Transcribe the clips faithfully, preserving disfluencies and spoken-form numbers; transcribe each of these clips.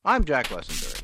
I'm Jack Lessenberry.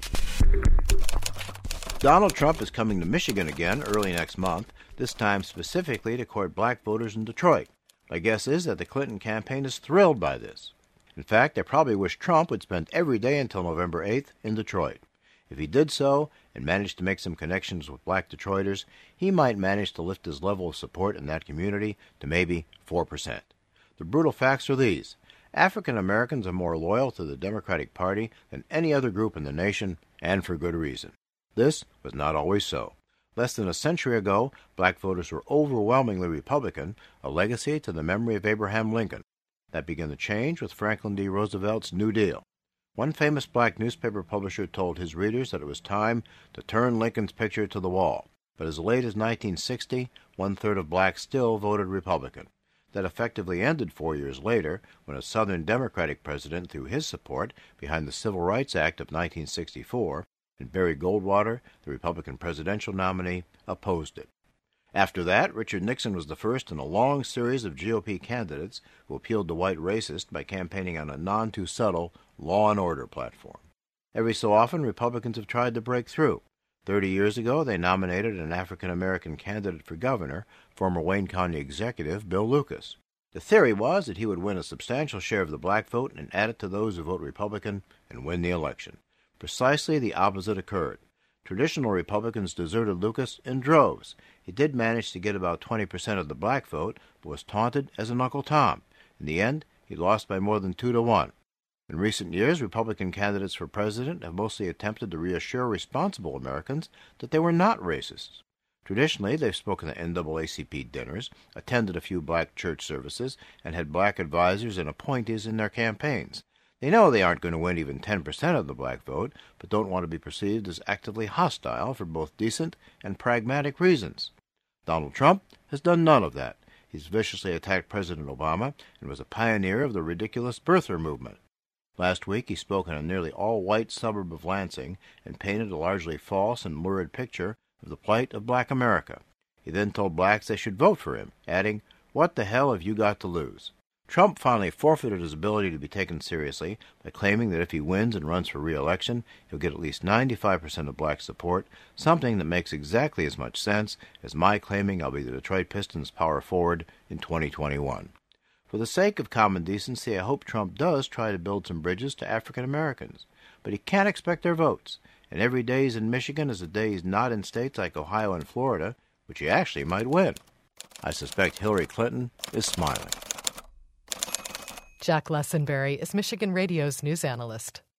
Donald Trump is coming to Michigan again early next month, this time specifically to court black voters in Detroit. My guess is that the Clinton campaign is thrilled by this. In fact, they probably wish Trump would spend every day until November eighth in Detroit. If he did so and managed to make some connections with black Detroiters, he might manage to lift his level of support in that community to maybe four percent. The brutal facts are these. African Americans are more loyal to the Democratic Party than any other group in the nation, and for good reason. This was not always so. Less than a century ago, black voters were overwhelmingly Republican, a legacy to the memory of Abraham Lincoln. That began to change with Franklin D. Roosevelt's New Deal. One famous black newspaper publisher told his readers that it was time to turn Lincoln's picture to the wall. But as late as nineteen sixty, one-third of blacks still voted Republican. That effectively ended four years later when a Southern Democratic president threw his support behind the Civil Rights Act of nineteen sixty-four, and Barry Goldwater, the Republican presidential nominee, opposed it. After that, Richard Nixon was the first in a long series of G O P candidates who appealed to white racists by campaigning on a none-too-subtle law and order platform. Every so often, Republicans have tried to break through. Thirty years ago, they nominated an African-American candidate for governor, former Wayne County executive Bill Lucas. The theory was that he would win a substantial share of the black vote and add it to those who vote Republican and win the election. Precisely the opposite occurred. Traditional Republicans deserted Lucas in droves. He did manage to get about twenty percent of the black vote, but was taunted as an Uncle Tom. In the end, he lost by more than two to one. In recent years, Republican candidates for president have mostly attempted to reassure responsible Americans that they were not racists. Traditionally, they've spoken at N double A C P dinners, attended a few black church services, and had black advisors and appointees in their campaigns. They know they aren't going to win even ten percent of the black vote, but don't want to be perceived as actively hostile for both decent and pragmatic reasons. Donald Trump has done none of that. He's viciously attacked President Obama and was a pioneer of the ridiculous birther movement. Last week he spoke in a nearly all-white suburb of Lansing and painted a largely false and lurid picture of the plight of black America. He then told blacks they should vote for him, adding, "What the hell have you got to lose?" Trump finally forfeited his ability to be taken seriously by claiming that if he wins and runs for re-election, he'll get at least ninety-five percent of black support, something that makes exactly as much sense as my claiming I'll be the Detroit Pistons' power forward in twenty twenty-one. For the sake of common decency, I hope Trump does try to build some bridges to African Americans. But he can't expect their votes, and every day he's in Michigan is a day he's not in states like Ohio and Florida, which he actually might win. I suspect Hillary Clinton is smiling. Jack Lessenberry is Michigan Radio's news analyst.